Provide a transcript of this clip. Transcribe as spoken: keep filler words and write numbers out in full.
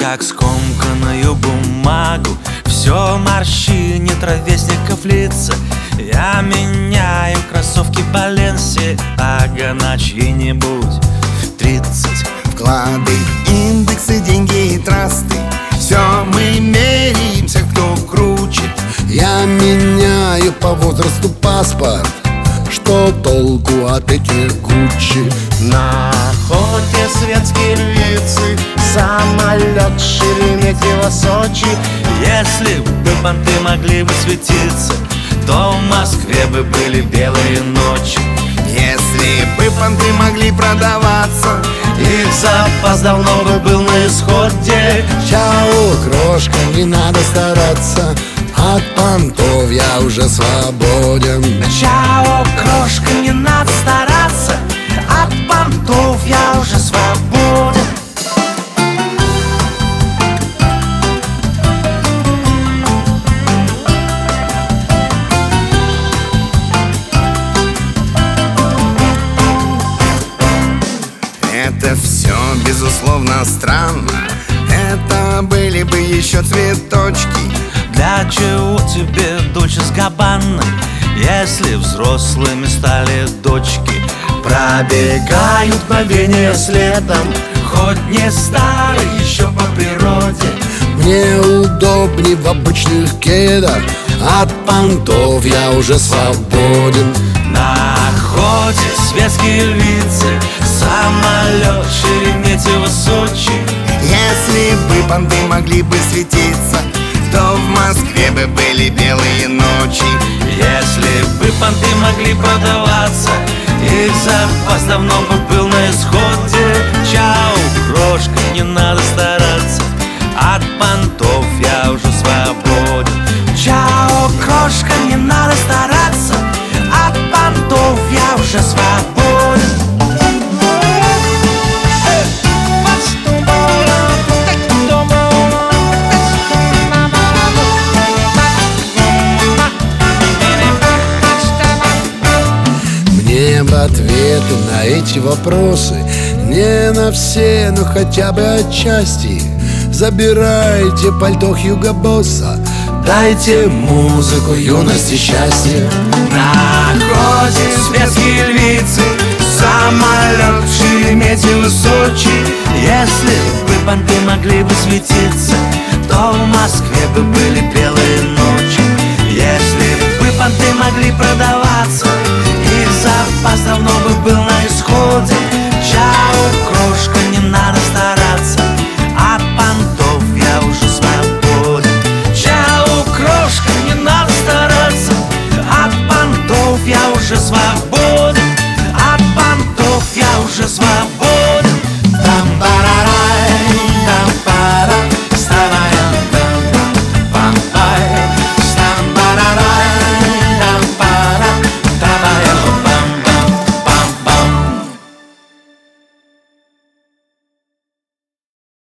как скомканную бумагу. Все морщинит ровесников лица. Я меняю кроссовки Баленси, ага на чьи-нибудь тридцать. Вклады, индексы, деньги и трасты, все мы меряемся, кто круче. Я меняю по возрасту паспорт, что толку от этих Гуччи? На охоте светские львицы, самолет Шереметьево-Сочи. Если бы понты могли бы светиться, то в Москве бы были белые ночи. Если бы понты могли продаваться, их запас давно бы был на исходе. Чао, крошка, не надо стараться, от понтов я уже свободен. Чао, крошка, не надо стараться, от понтов я уже свободен. это все безусловно странно. Это были бы еще цветочки. Для чего тебе Дольче с Габбаной, если взрослыми стали дочки? Пробегают мгновения следом, хоть не старый еще по природе. Мне удобней в обычных кедах, от понтов я уже свободен. На охоте светские львицы, самолет Шереметьево-Сочи. Если бы понты могли бы светиться, то в Москве бы были белые ночи. Если бы понты могли продаваться, их запас давно бы был на исходе. Чао, крошка, не надо стараться, от понтов я уже свободен. Чао, крошка, не надо стараться, от понтов я уже свободен. Мне бы ответы на эти вопросы, не на все, но хотя бы отчасти. Забирайте пальто Хьюго Босса, дайте музыку юности счастья. На охоте светские львицы, самолет Шереметьево-Сочи. Если бы понты могли бы светиться, то в Москве бы были белые ночи. Если бы понты могли продаваться, их запас давно бы был на исходе. Чао, крошка, не надо стараться, от понтов я уже свободен. Чао, крошка, не надо стараться, от понтов я уже свободен.